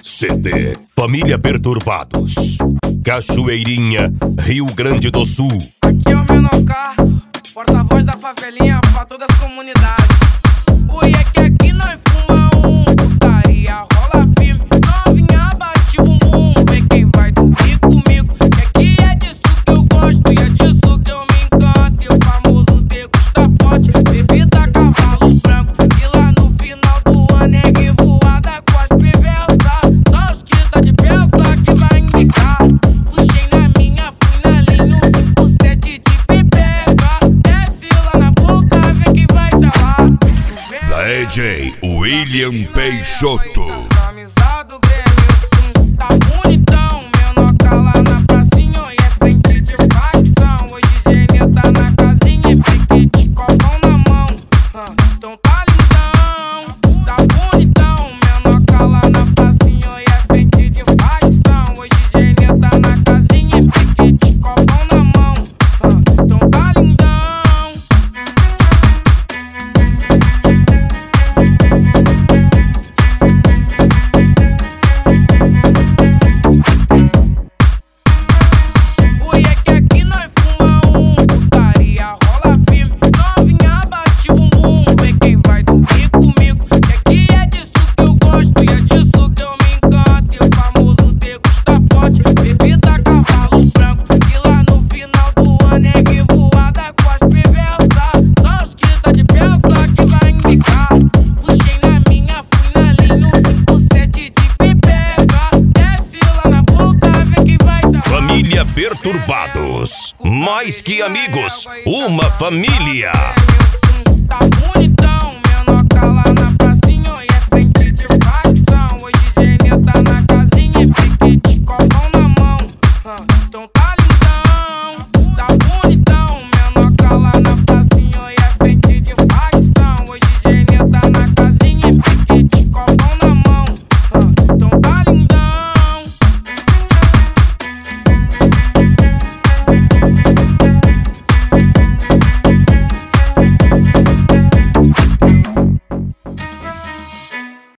CD Família Perturbados, Cachoeirinha, Rio Grande do Sul. Aqui é o menor carro, porta-voz da favelinha pra todas as comunidades. Ui, é que aqui nós fuma putaria, rola firme, novinha bate o bumbum. Vê quem vai dormir comigo, que aqui é disso que eu gosto e é disso que eu me encanto. E o famoso degusta forte, bebida cavalo branco. E lá no final do ano é revoada com as perversas. Só os que tá de peça que vai indicar. Puxei na minha, fui na linha, 57 de pepeca. Desce lá na boca, vê quem vai tá lá. DJ William Peixoto. Camisa do Grêmio, tá bonitão. Menor cala na pracinha e é frente de facção. Hoje DJ tá na casinha e piquete, copão na mão. Então tá lindão, tá bonitão. Menor cala na pracinha e é frente de facção. Hoje DJ tá na casinha e piquete, copão na mão. Então tá lindão. Ui, é que aqui nós fuma putaria, rola firme, novinha bate o bumbum. Vê quem vai dormir comigo, que aqui é disso que eu gosto e é disso que eu me encanto. E o famoso degusta forte, bebida cavalo branco. E lá no final do ano é revoada com as perversas. Só os que tá de peça que vai indicar. Puxei na minha, fui na linha, 57 de pepeca. Desce lá na boca, vê quem vai tá lá. Família Perturbados, mais que amigos, uma família.